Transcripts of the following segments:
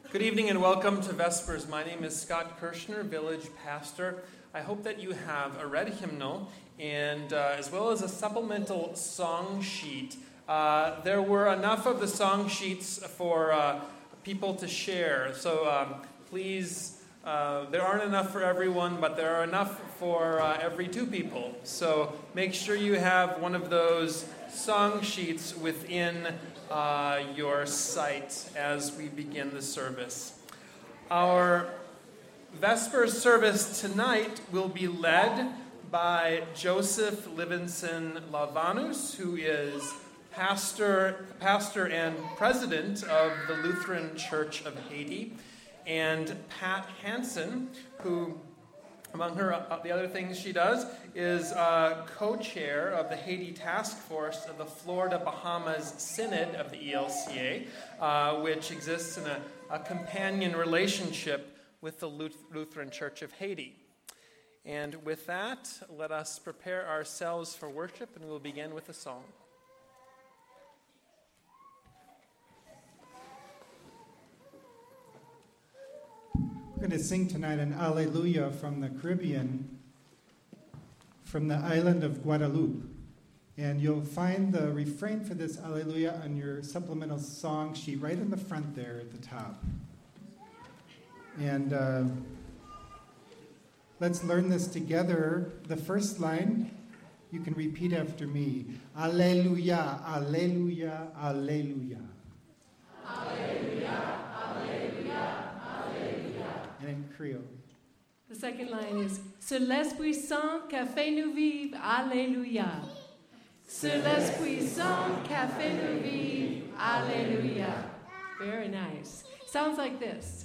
Good evening and welcome to Vespers. My name is Scott Kirshner, village pastor. I hope that you have a read hymnal and as well as a supplemental song sheet. There were enough of the song sheets for people to share, so please, there aren't enough for everyone, but there are enough for every two people. So make sure you have one of those song sheets within your sight as we begin the service. Our Vespers service tonight will be led by Joseph Livingston Lavanus, who is pastor and president of the Lutheran Church of Haiti, and Pat Hansen, who, among the other things she does, is co-chair of the Haiti Task Force of the Florida Bahamas Synod of the ELCA, which exists in a companion relationship with the Lutheran Church of Haiti. And with that, let us prepare ourselves for worship, and we'll begin with a song. We're going to sing tonight an Alleluia from the Caribbean, from the island of Guadeloupe. And you'll find the refrain for this Alleluia on your supplemental song sheet right in the front there at the top. And let's learn this together. The first line, you can repeat after me. Alleluia, Alleluia, Alleluia. Alleluia, Alleluia. And in Creole. The second line is C'est l'Esprit Saint qui a fait nous vivre, Alléluia. C'est l'Esprit Saint qui a fait nous vivre, Alléluia. Very nice. Sounds like this.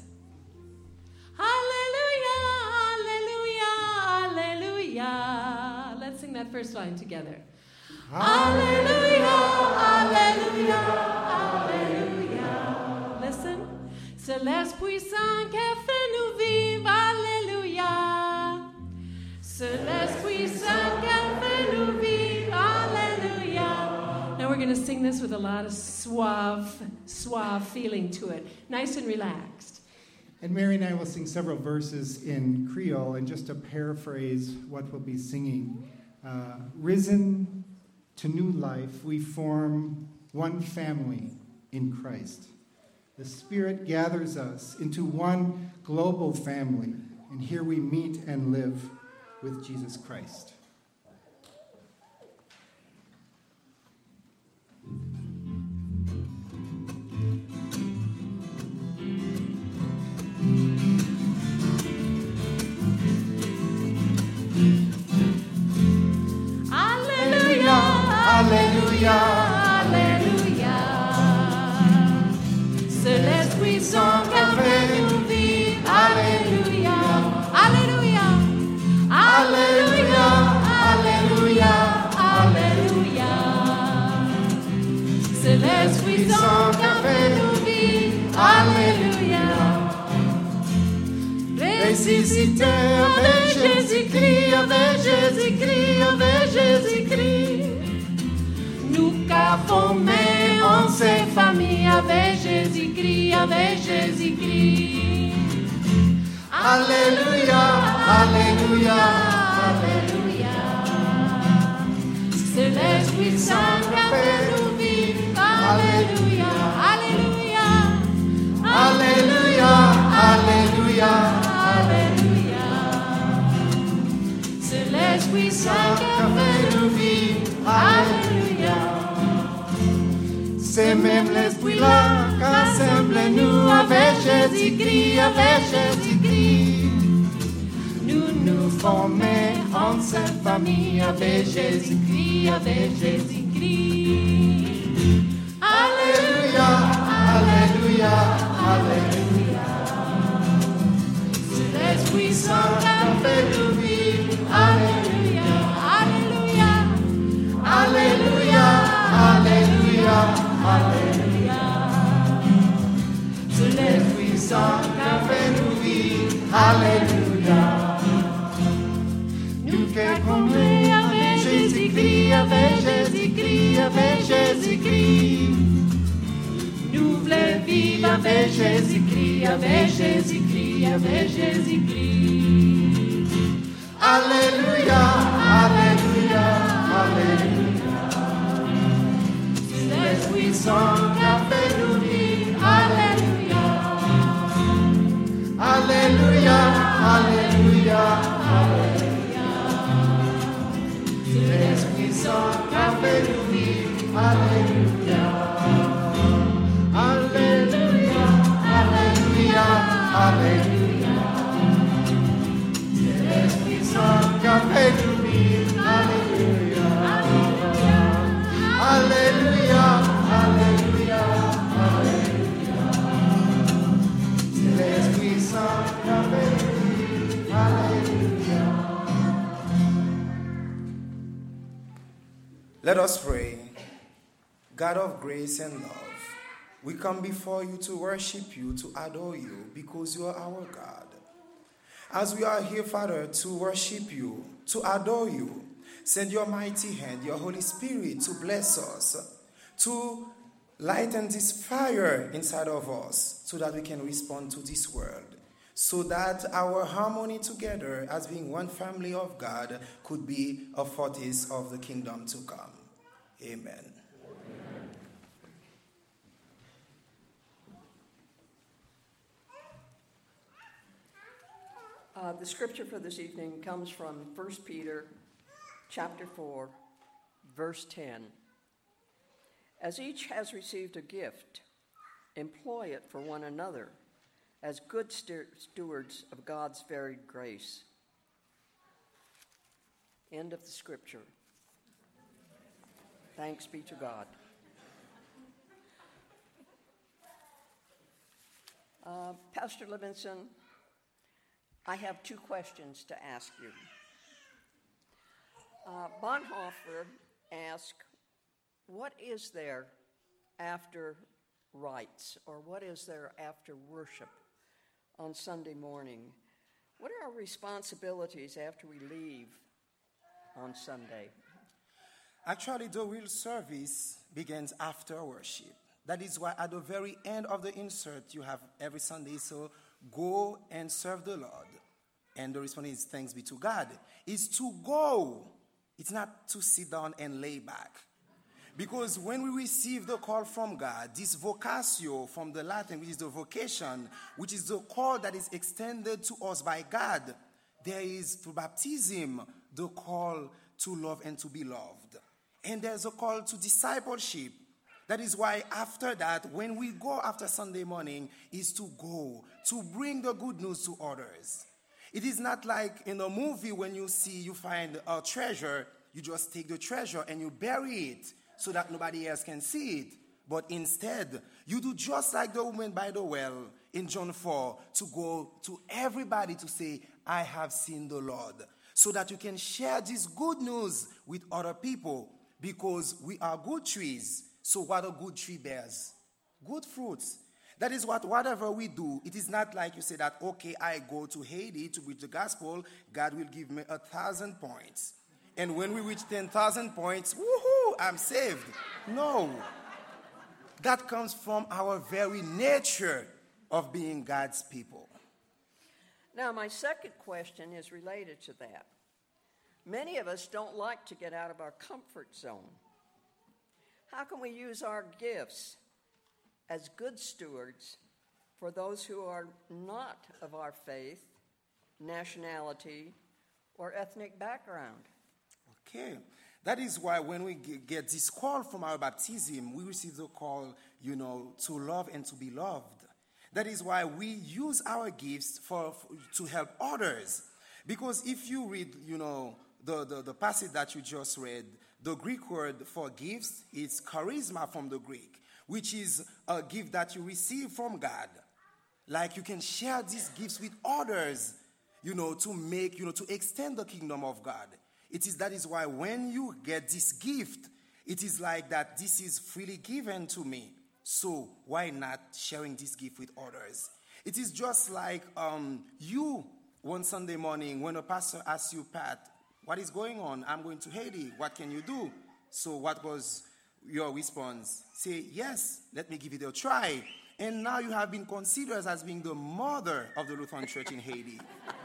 Hallelujah, Hallelujah, Hallelujah. Let's sing that first line together. Hallelujah, Hallelujah, Hallelujah. Listen. C'est l'Esprit Saint qui a fait nous vivre, Alléluia. C'est l'Esprit Saint qui a fait nous vivre, Alléluia. Now we're going to sing this with a lot of suave feeling to it. Nice and relaxed. And Mary and I will sing several verses in Creole, and just to paraphrase what we'll be singing. Risen to new life, we form one family in Christ. The Spirit gathers us into one global family, and here we meet and live with Jesus Christ. Alleluia, Alleluia. C'est l'Esprit Saint qui a fait nous vivre. Alléluia, Alléluia, Alléluia, Alléluia, Alléluia. C'est l'Esprit Saint qui a fait nous vivre. Alléluia. Ressuscité avec Jésus-Christ, avec Jésus-Christ, avec Jésus-Christ. Nous qu'a formé en ces familles avec Jésus-Christ, avec Jésus-Christ. Alléluia, Alléluia, Alléluia. C'est l'Esprit Saint qui a fait nous vivre. Alléluia, Alléluia, Alléluia, Alléluia, Alléluia. C'est l'Esprit Saint qui a fait nous vivre. Alléluia. C'est même l'Esprit-là qu'assemble nous avec Jésus-Christ, avec Jésus-Christ. Nous formons en cette famille avec Jésus-Christ, avec Jésus-Christ. Alléluia, Alléluia, Alléluia. C'est l'Esprit Saint qui a fait nous vivre. Alléluia, Alléluia, Alléluia, Alléluia, Alléluia. C'est l'Esprit Saint qui a fait nous vivre. Alléluia. Nous qui communions avec Jésus-Christ, avec Jésus-Christ, avec Jésus-Christ. Nous voulons vivre avec Jésus-Christ, avec Jésus-Christ, avec Jésus-Christ. Alléluia, Alléluia, Alléluia. C'est l'Esprit Saint qui a fait nous vivre. Alléluia. Alléluia, Alléluia, Alléluia. C'est l'Esprit Saint qui a fait nous vivre. Alléluia. Alléluia, Alléluia, Alléluia. C'est l'Esprit Saint qui a fait nous vivre. Alléluia. Alléluia, Alléluia, Alléluia. C'est l'Esprit Saint qui a fait nous vivre. Alléluia. Let us pray. God of grace and love, we come before you to worship you, to adore you, because you are our God. As we are here, Father, to worship you, to adore you, send your mighty hand, your Holy Spirit to bless us, to lighten this fire inside of us, so that we can respond to this world, so that our harmony together as being one family of God could be a foretaste of the kingdom to come. Amen. The scripture for this evening comes from 1 Peter chapter 4, verse 10. As each has received a gift, employ it for one another as good stewards of God's varied grace. End of the scripture. Thanks be to God. Pastor Levinson, I have two questions to ask you. Bonhoeffer asked, what is there after rites, or what is there after worship on Sunday morning? What are our responsibilities after we leave on Sunday? Actually, the real service begins after worship. That is why at the very end of the insert you have every Sunday, so go and serve the Lord. And the response is thanks be to God. It's to go. It's not to sit down and lay back. Because when we receive the call from God, this vocatio from the Latin, which is the vocation, which is the call that is extended to us by God, there is through baptism the call to love and to be loved. And there's a call to discipleship. That is why after that, when we go after Sunday morning, is to go, to bring the good news to others. It is not like in a movie when you find a treasure, you just take the treasure and you bury it so that nobody else can see it. But instead, you do just like the woman by the well in John 4, to go to everybody to say, I have seen the Lord. So that you can share this good news with other people, because we are good trees. So what a good tree bears? Good fruits. That is whatever we do, it is not like you say that, okay, I go to Haiti to preach the gospel, God will give me 1,000 points. And when we reach 10,000 points, woohoo, I'm saved. No. That comes from our very nature of being God's people. Now, my second question is related to that. Many of us don't like to get out of our comfort zone. How can we use our gifts as good stewards for those who are not of our faith, nationality, or ethnic background? Okay. That is why when we get this call from our baptism, we receive the call, to love and to be loved. That is why we use our gifts to help others. Because if you read, the passage that you just read, the Greek word for gifts is charisma from the Greek, which is a gift that you receive from God. Like you can share these gifts with others, to extend the kingdom of God. That is why when you get this gift, it is like that this is freely given to me. So why not sharing this gift with others? It is just like you, one Sunday morning, when a pastor asks you, Pat, what is going on? I'm going to Haiti. What can you do? So what was your response? Say, yes, let me give it a try. And now you have been considered as being the mother of the Lutheran Church in Haiti.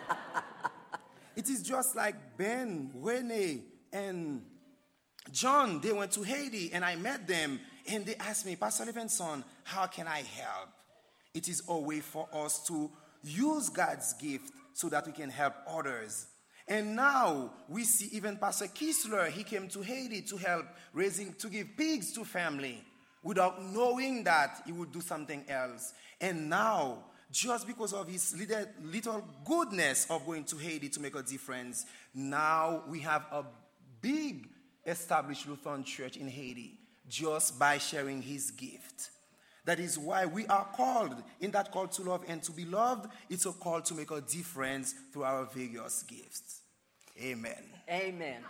It is just like Ben, Rene, and John. They went to Haiti, and I met them, and they asked me, Pastor Levinson, how can I help? It is a way for us to use God's gift so that we can help others. And now we see even Pastor Kisler, he came to Haiti to help to give pigs to family without knowing that he would do something else. And now, just because of his little goodness of going to Haiti to make a difference, now we have a big established Lutheran church in Haiti just by sharing his gift. That is why we are called, in that call to love and to be loved, it's a call to make a difference through our various gifts. Amen. Amen.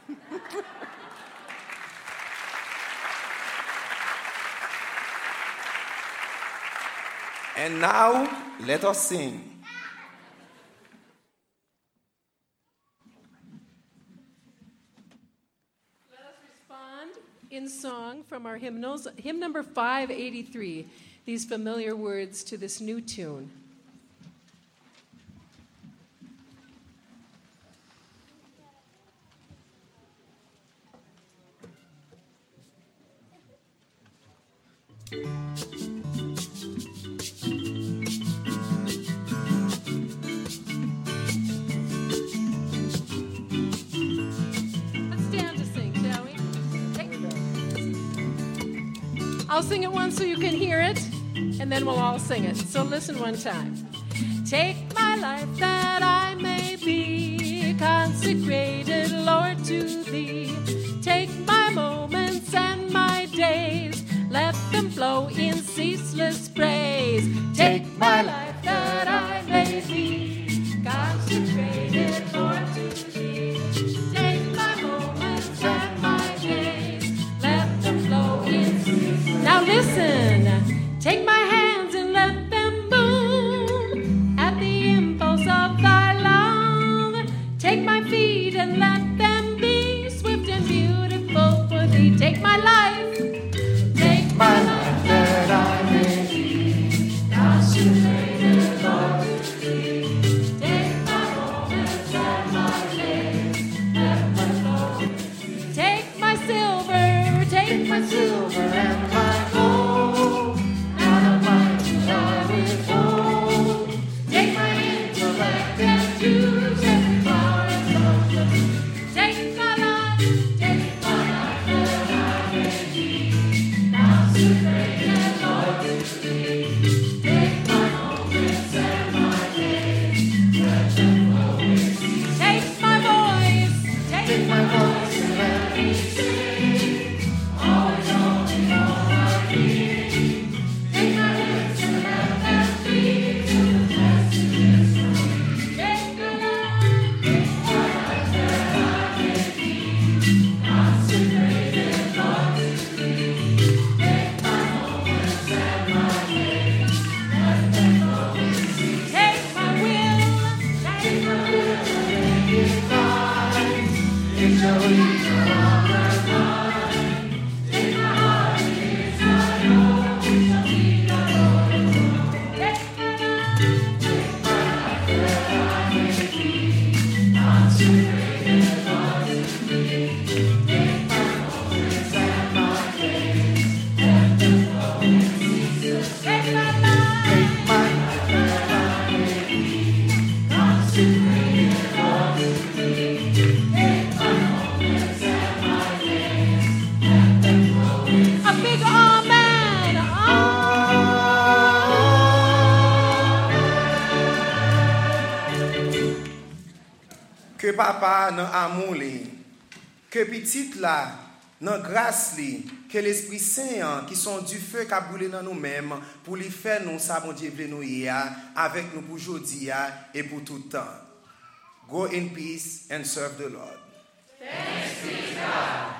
And now, let us sing. Let us respond in song from our hymnals, hymn number 583, these familiar words to this new tune. I'll sing it once so you can hear it, and then we'll all sing it. So listen one time. Take my life that I may be consecrated, Lord, to Thee. Take my moments and my days, let them flow in ceaseless praise. Take my life that I may be consecrated, Lord, to Thee. Take my moments and my days, let them flow in ceaseless praise. Now listen, take my hands and let them move at the impulse of Thy love. Take my feet and let them be swift and beautiful for Thee. Take my life that I may be consecrated, Lord, to Thee. Take my moments and my days, let them flow. Take my silver and my gold, out of my youth I withhold. Take my intellect and use every power and love. Take my life that I may be consecrated, Lord, to Thee. Take my moments and my days, let them flow in cease. Take my voice and let me sing. Always only all I need. Take my lips and let them be to the blessedness of Thee. Take my life that I may be consecrated, Lord, to Thee. Take my moments and my days, let them flow in cease. Take my will and make it Thine. It shall be your honor mine. Take my heart, it is Thy own. It shall be Thy own. Take my life that I may be consecrated, Lord, to Thee. Take my moments and my days, let them flow in ceaseless. Take my life that I may be consecrated, Lord, to Thee. Take my moments and my days, let them flow in ceaseless. A big amen. Que papa nan amour li, que petit la nan grâce li, que l'Esprit Saint qui sont du feu qui a brûlé dans nous-mêmes pour lui faire nous ça bon Dieu veut nous hier avec nous pour aujourd'hui et pour tout temps. Go in peace and serve the Lord. Thanks be to God.